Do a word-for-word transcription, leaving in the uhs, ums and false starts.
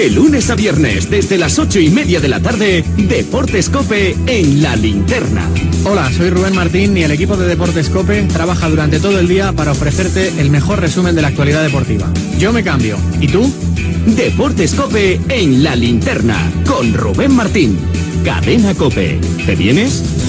De lunes a viernes, desde las ocho y media de la tarde, Deportes COPE en La Linterna. Hola, soy Rubén Martín y el equipo de Deportes COPE trabaja durante todo el día para ofrecerte el mejor resumen de la actualidad deportiva. Yo me cambio. ¿Y tú? Deportes COPE en La Linterna, con Rubén Martín. Cadena COPE. ¿Te vienes?